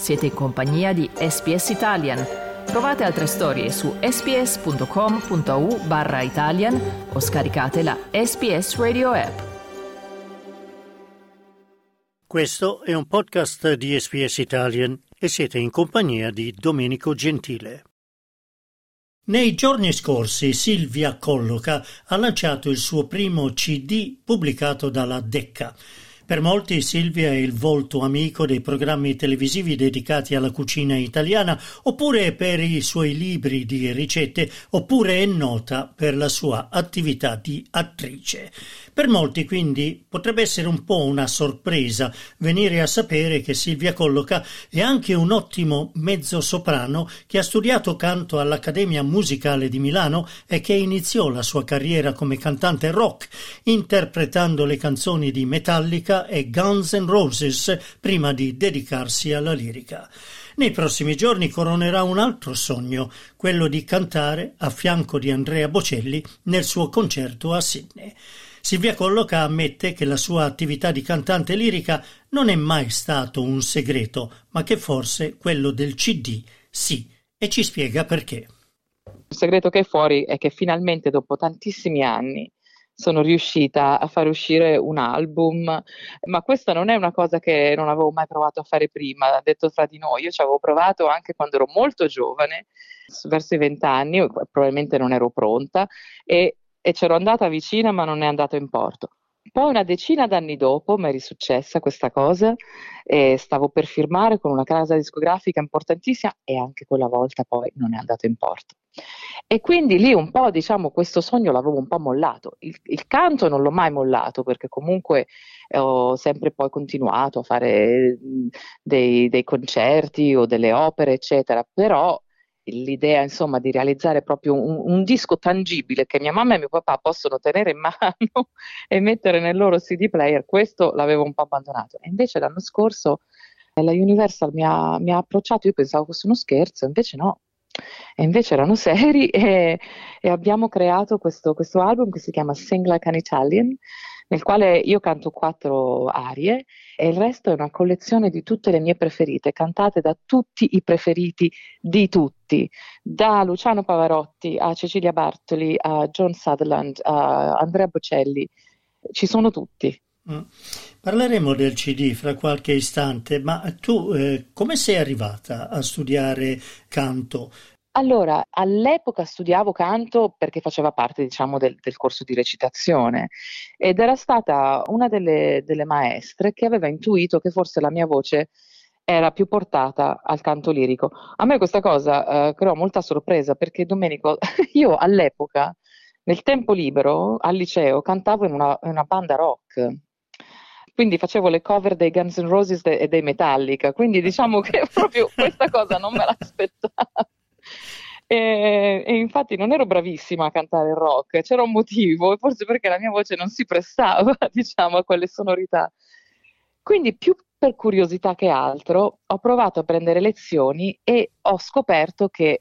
Siete in compagnia di SBS Italian. Trovate altre storie su sbs.com.au/Italian o scaricate la SBS Radio app. Questo è un podcast di SBS Italian e siete in compagnia di Domenico Gentile. Nei giorni scorsi Silvia Colloca ha lanciato il suo primo CD pubblicato dalla Decca. Per molti Silvia è il volto amico dei programmi televisivi dedicati alla cucina italiana, oppure per i suoi libri di ricette, oppure è nota per la sua attività di attrice. Per molti quindi potrebbe essere un po' una sorpresa venire a sapere che Silvia Colloca è anche un ottimo mezzosoprano che ha studiato canto all'Accademia Musicale di Milano e che iniziò la sua carriera come cantante rock, interpretando le canzoni di Metallica e Guns N' Roses prima di dedicarsi alla lirica. Nei prossimi giorni coronerà un altro sogno, quello di cantare a fianco di Andrea Bocelli nel suo concerto a Sydney. Silvia Colloca ammette che la sua attività di cantante lirica non è mai stato un segreto, ma che forse quello del CD sì, e ci spiega perché. Il segreto che è fuori è che finalmente dopo tantissimi anni sono riuscita a fare uscire un album, ma questa non è una cosa che non avevo mai provato a fare prima, detto fra di noi. Io ci avevo provato anche quando ero molto giovane, verso i 20 anni, probabilmente non ero pronta, e c'ero andata vicina ma non è andato in porto. Poi una decina d'anni dopo mi è risuccessa questa cosa e stavo per firmare con una casa discografica importantissima e anche quella volta poi non è andato in porto. E quindi lì un po', diciamo, questo sogno l'avevo un po' mollato. Il canto non l'ho mai mollato perché comunque ho sempre poi continuato a fare dei concerti o delle opere, eccetera, però l'idea, insomma, di realizzare proprio un disco tangibile che mia mamma e mio papà possono tenere in mano e mettere nel loro CD player, questo l'avevo un po' abbandonato. E invece l'anno scorso la Universal mi ha approcciato, io pensavo fosse uno scherzo, invece no. E invece erano seri e abbiamo creato questo album che si chiama Sing Like an Italian, nel quale io canto 4 arie e il resto è una collezione di tutte le mie preferite, cantate da tutti i preferiti di tutti, da Luciano Pavarotti a Cecilia Bartoli, a John Sutherland, a Andrea Bocelli, ci sono tutti. Parleremo del CD fra qualche istante, ma tu come sei arrivata a studiare canto? Allora, all'epoca studiavo canto perché faceva parte, diciamo, del corso di recitazione ed era stata una delle maestre che aveva intuito che forse la mia voce era più portata al canto lirico. A me questa cosa creò molta sorpresa perché, Domenico, io all'epoca, nel tempo libero, al liceo, cantavo in una banda rock. Quindi facevo le cover dei Guns N' Roses e dei Metallica, quindi diciamo che proprio questa cosa non me l'aspettavo. E infatti non ero bravissima a cantare il rock, c'era un motivo, forse perché la mia voce non si prestava, diciamo, a quelle sonorità. Quindi più per curiosità che altro ho provato a prendere lezioni e ho scoperto che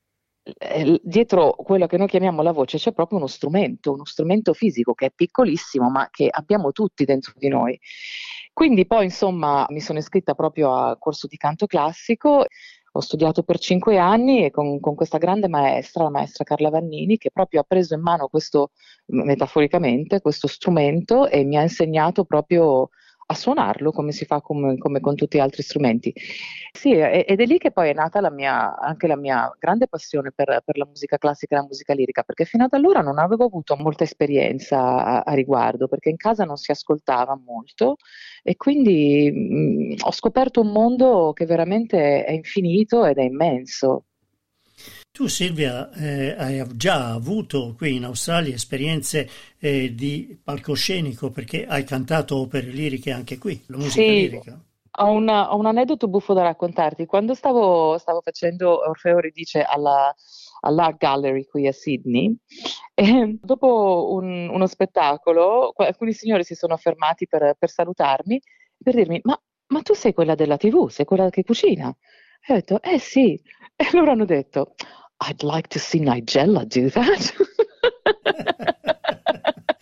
dietro quello che noi chiamiamo la voce c'è proprio uno strumento fisico che è piccolissimo ma che abbiamo tutti dentro di noi. Quindi poi insomma mi sono iscritta proprio al corso di canto classico, ho studiato per 5 anni e con questa grande maestra, la maestra Carla Vannini, che proprio ha preso in mano questo, metaforicamente, questo strumento e mi ha insegnato proprio a suonarlo come si fa come con tutti gli altri strumenti. Sì, ed è lì che poi è nata anche la mia grande passione per la musica classica e la musica lirica, perché fino ad allora non avevo avuto molta esperienza a riguardo, perché in casa non si ascoltava molto e quindi ho scoperto un mondo che veramente è infinito ed è immenso. Tu Silvia hai già avuto qui in Australia esperienze di palcoscenico perché hai cantato opere liriche anche qui, la musica lirica. Ho un aneddoto buffo da raccontarti. Quando stavo facendo Orfeo Euridice all'Art Gallery qui a Sydney, e dopo uno spettacolo alcuni signori si sono fermati per salutarmi, per dirmi ma tu sei quella della TV, sei quella che cucina? E ho detto sì, e loro hanno detto I'd like to see Nigella do that.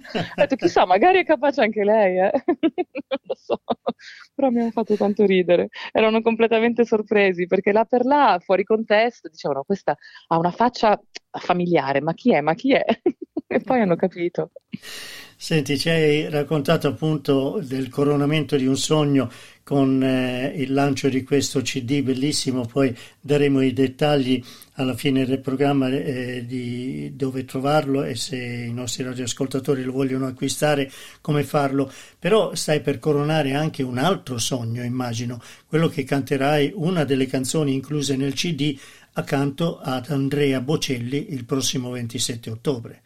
Ho detto, chissà, magari è capace anche lei, eh? Non lo so, però mi hanno fatto tanto ridere. Erano completamente sorpresi perché là per là, fuori contesto, dicevano, questa ha una faccia familiare, ma chi è? Ma chi è? E poi hanno capito. Senti, ci hai raccontato appunto del coronamento di un sogno con il lancio di questo CD bellissimo, poi daremo i dettagli alla fine del programma di dove trovarlo e se i nostri radioascoltatori lo vogliono acquistare, come farlo. Però stai per coronare anche un altro sogno, immagino, quello che canterai una delle canzoni incluse nel CD accanto ad Andrea Bocelli il prossimo 27 ottobre.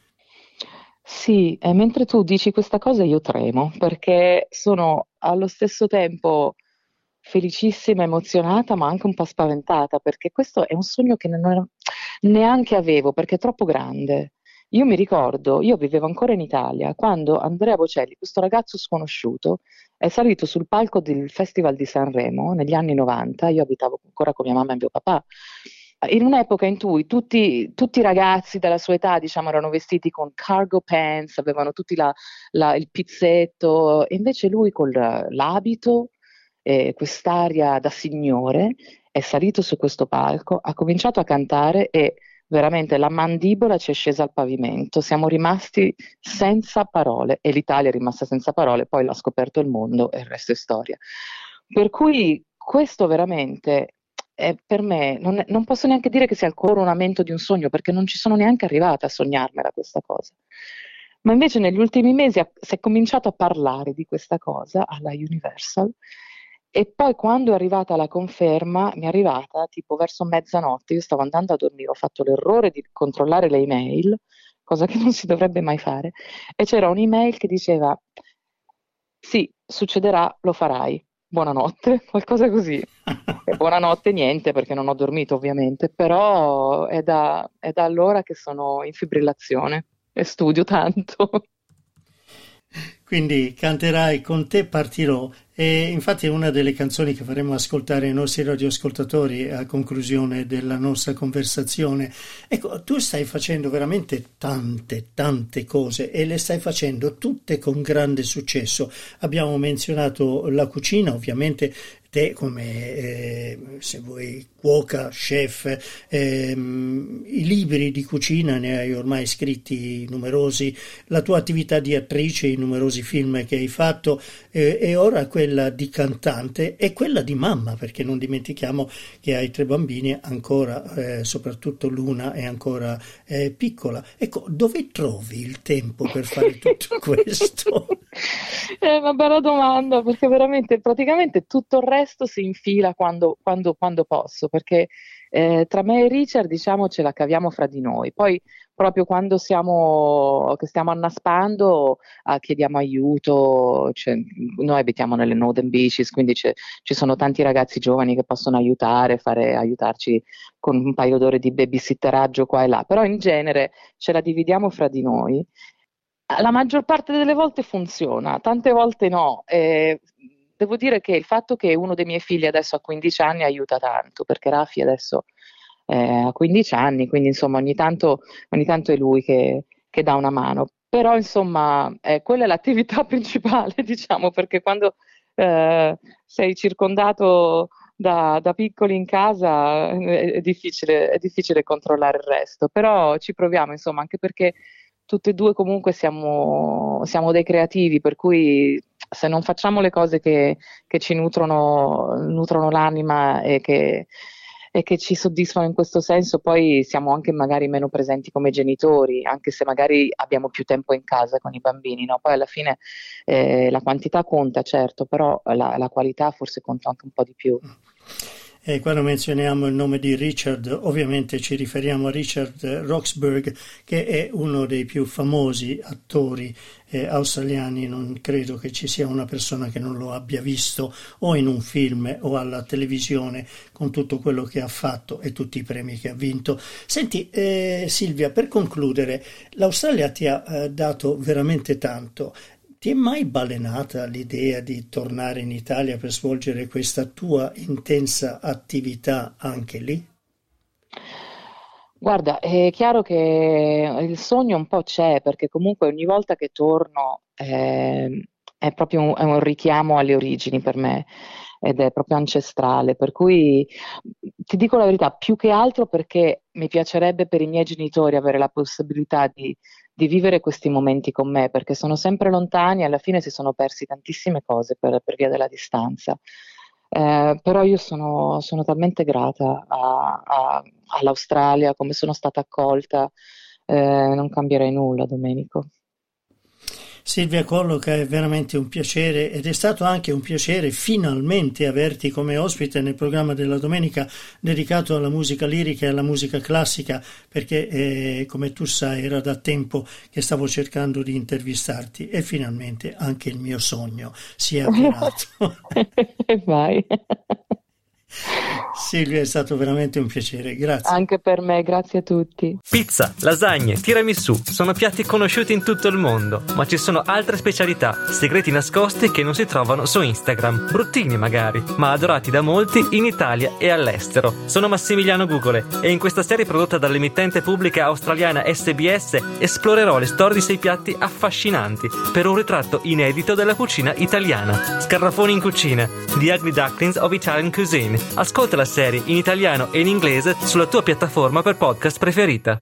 Sì, e mentre tu dici questa cosa io tremo perché sono allo stesso tempo felicissima, emozionata, ma anche un po' spaventata perché questo è un sogno che neanche avevo perché è troppo grande. Io mi ricordo, io vivevo ancora in Italia quando Andrea Bocelli, questo ragazzo sconosciuto, è salito sul palco del Festival di Sanremo negli anni 90. Io abitavo ancora con mia mamma e mio papà in un'epoca in cui tutti i ragazzi della sua età, diciamo, erano vestiti con cargo pants, avevano tutti il pizzetto, e invece lui con l'abito, quest'aria da signore, è salito su questo palco, ha cominciato a cantare e veramente la mandibola ci è scesa al pavimento. Siamo rimasti senza parole e l'Italia è rimasta senza parole, poi l'ha scoperto il mondo e il resto è storia. Per cui questo veramente per me non posso neanche dire che sia il coronamento di un sogno, perché non ci sono neanche arrivata a sognarmela questa cosa. Ma invece negli ultimi mesi si è cominciato a parlare di questa cosa alla Universal e poi quando è arrivata la conferma, mi è arrivata tipo verso mezzanotte, io stavo andando a dormire, ho fatto l'errore di controllare le email, cosa che non si dovrebbe mai fare, e c'era un'email che diceva sì, succederà, lo farai. Buonanotte, qualcosa così. E buonanotte niente perché non ho dormito ovviamente, però è da allora che sono in fibrillazione e studio tanto. Quindi canterai Con te partirò e infatti è una delle canzoni che faremo ascoltare ai nostri radioascoltatori a conclusione della nostra conversazione. Ecco, tu stai facendo veramente tante cose e le stai facendo tutte con grande successo. Abbiamo menzionato la cucina, ovviamente te come se vuoi cuoca, chef, i libri di cucina ne hai ormai scritti numerosi, la tua attività di attrice, i numerosi film che hai fatto e ora quella di cantante e quella di mamma, perché non dimentichiamo che hai 3 bambini ancora, soprattutto l'una è ancora piccola. Ecco, dove trovi il tempo per fare tutto questo? È una bella domanda perché veramente praticamente tutto il resto si infila quando posso, perché tra me e Richard diciamo ce la caviamo fra di noi, poi proprio quando che stiamo annaspando chiediamo aiuto, cioè, noi abitiamo nelle Northern Beaches, quindi ci sono tanti ragazzi giovani che possono aiutarci con un paio d'ore di babysitteraggio qua e là, però in genere ce la dividiamo fra di noi. La maggior parte delle volte funziona, tante volte no. Devo dire che il fatto che uno dei miei figli adesso ha 15 anni aiuta tanto, perché Rafi adesso ha 15 anni, quindi insomma ogni tanto è lui che dà una mano. Però insomma quella è l'attività principale, diciamo, perché quando sei circondato da piccoli in casa è difficile controllare il resto, però ci proviamo, insomma, anche perché tutti e due comunque siamo dei creativi, per cui se non facciamo le cose che ci nutrono l'anima e che ci soddisfano in questo senso, poi siamo anche magari meno presenti come genitori, anche se magari abbiamo più tempo in casa con i bambini, no? Poi alla fine la quantità conta, certo, però la qualità forse conta anche un po' di più. E quando menzioniamo il nome di Richard, ovviamente ci riferiamo a Richard Roxburgh, che è uno dei più famosi attori australiani. Non credo che ci sia una persona che non lo abbia visto o in un film o alla televisione, con tutto quello che ha fatto e tutti i premi che ha vinto. Senti, Silvia, per concludere, l'Australia ti ha dato veramente tanto. Ti è mai balenata l'idea di tornare in Italia per svolgere questa tua intensa attività anche lì? Guarda, è chiaro che il sogno un po' c'è, perché comunque ogni volta che torno è proprio è un richiamo alle origini per me ed è proprio ancestrale, per cui ti dico la verità, più che altro perché mi piacerebbe per i miei genitori avere la possibilità di vivere questi momenti con me, perché sono sempre lontani e alla fine si sono persi tantissime cose per via della distanza. Però io sono talmente grata all'Australia, come sono stata accolta, non cambierei nulla, Domenico. Silvia Colloca, è veramente un piacere ed è stato anche un piacere finalmente averti come ospite nel programma della domenica dedicato alla musica lirica e alla musica classica, perché come tu sai era da tempo che stavo cercando di intervistarti e finalmente anche il mio sogno si è avverato. Vai. Silvia, è stato veramente un piacere, grazie. Anche per me, grazie a tutti. Pizza, lasagne, tiramisù sono piatti conosciuti in tutto il mondo, ma ci sono altre specialità, segreti nascosti che non si trovano su Instagram, bruttini magari, ma adorati da molti in Italia e all'estero. Sono Massimiliano Gugole e in questa serie prodotta dall'emittente pubblica australiana SBS esplorerò le storie di 6 piatti affascinanti per un ritratto inedito della cucina italiana. Scarafoni in cucina, The Ugly Ducklings of Italian Cuisine. Ascolta la serie in italiano e in inglese sulla tua piattaforma per podcast preferita.